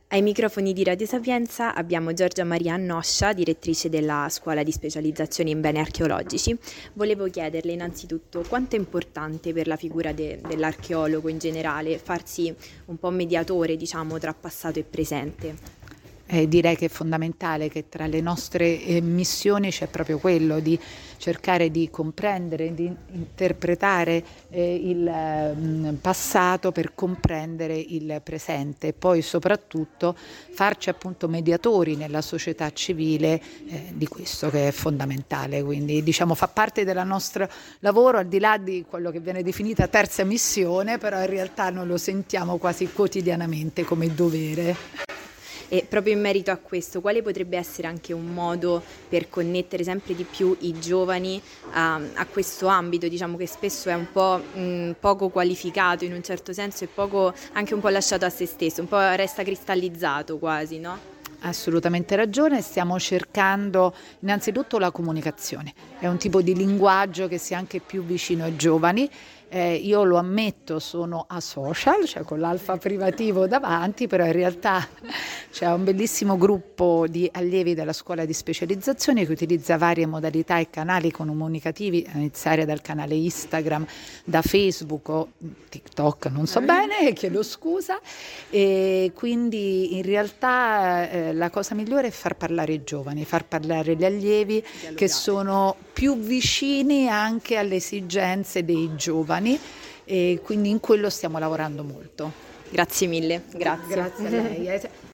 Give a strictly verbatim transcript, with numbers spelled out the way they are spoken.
Ai microfoni di Radio Sapienza abbiamo Giorgia Maria Annoscia, direttrice della Scuola di Specializzazione in Beni Archeologici. Volevo chiederle innanzitutto quanto è importante per la figura de- dell'archeologo in generale farsi un po' mediatore, diciamo, tra passato e presente. Eh, direi che è fondamentale, che tra le nostre eh, missioni c'è proprio quello di cercare di comprendere, di interpretare eh, il eh, passato per comprendere il presente e poi soprattutto farci appunto mediatori nella società civile eh, di questo, che è fondamentale. Quindi diciamo fa parte del nostro lavoro, al di là di quello che viene definita terza missione, però in realtà noi lo sentiamo quasi quotidianamente come dovere. E proprio in merito a questo, quale potrebbe essere anche un modo per connettere sempre di più i giovani a, a questo ambito, diciamo che spesso è un po' mh, poco qualificato in un certo senso e poco anche un po' lasciato a se stesso, un po' resta cristallizzato quasi, no? Assolutamente ragione, stiamo cercando innanzitutto la comunicazione, è un tipo di linguaggio che sia anche più vicino ai giovani. Eh, io lo ammetto, sono asocial, cioè con l'alfa privativo davanti, però in realtà c'è un bellissimo gruppo di allievi della scuola di specializzazione che utilizza varie modalità e canali comunicativi, a iniziare dal canale Instagram, da Facebook o TikTok, non so bene, chiedo scusa, e quindi in realtà eh, la cosa migliore è far parlare i giovani, far parlare gli allievi che sono più vicini anche alle esigenze dei giovani. E quindi in quello stiamo lavorando molto. Grazie mille, grazie. Grazie a lei.